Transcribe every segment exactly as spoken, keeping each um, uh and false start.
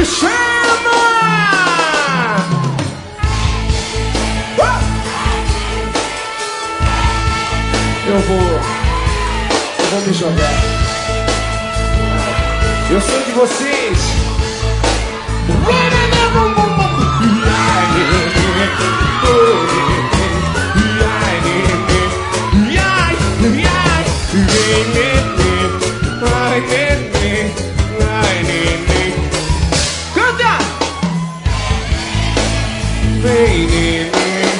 Me chama! Uh! Eu vou... Eu vou me jogar. Eu sei de vocês. Canta! Vem, neném.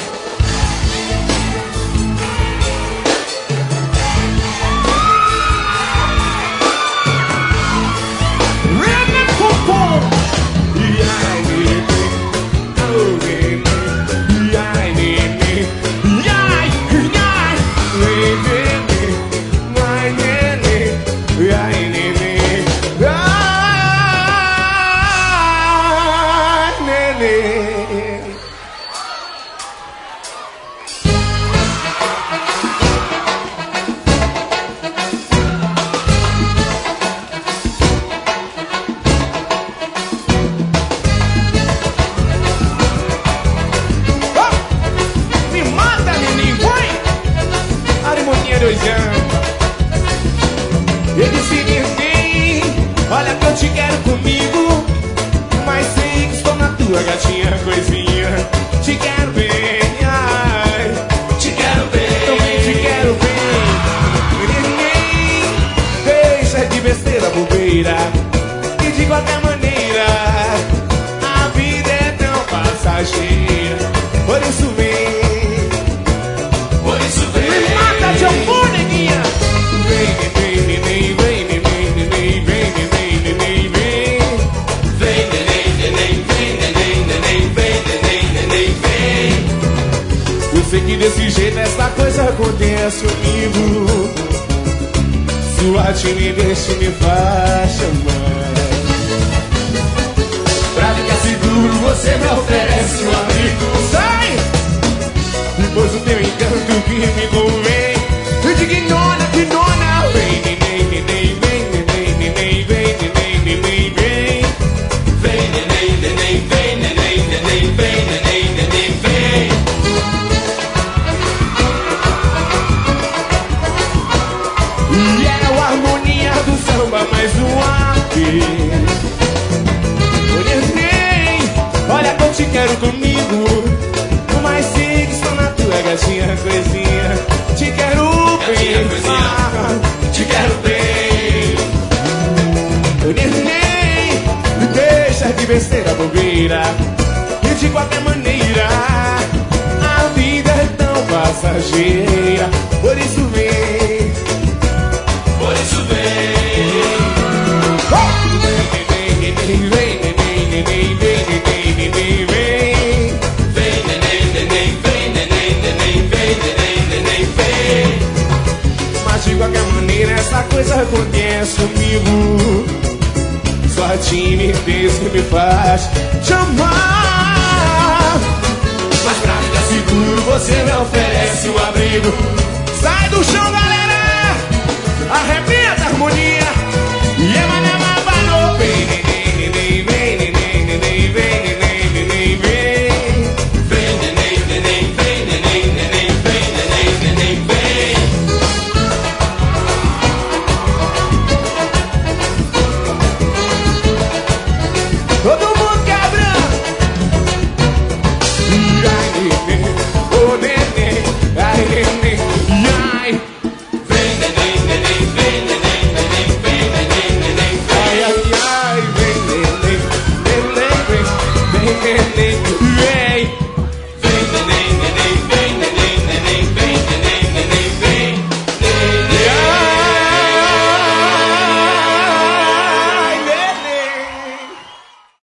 Ele se ninguém, olha que eu te quero comigo, mas sei que estou na tua gatinha coisinha. Te quero bem, ai, te quero bem, também te quero bem. Ninguém deixa de besteira, bobeira, e de qualquer maneira a vida é tão passageira. Por isso vem, por isso vem, me mata de amor, neguinha. Vem, sei que desse jeito essa coisa acontece comigo. Sua timidez me faz chamar. Pra ficar seguro você me oferece um amigo. Sai! Depois do teu encanto que me convém. Eu digo ignora, que nona. Vem, neném, neném, vem, neném, neném, vem, neném, neném, vem. Vem, neném, neném, vem, neném, neném, vem, neném, neném, vem. E é a harmonia do samba mais uma vez. Neném, olha que eu te quero comigo, mas sei que estou na tua gatinha coisinha. Te quero bem, ah, te quero bem. Neném, deixa de besteira, bobeira, e de qualquer maneira a vida é tão passageira. Por isso vem, por isso vem. Vem, neném, vem, neném, neném, vem, neném, neném, vem. Vem, neném, neném, vem, neném, neném, vem, neném, neném, vem. Mas de qualquer maneira essa coisa acontece comigo. Só timidez que me faz te amar. Mas pra ficar seguro você me oferece um abrigo. Sai do chão, galera! Arrebenta a harmonia.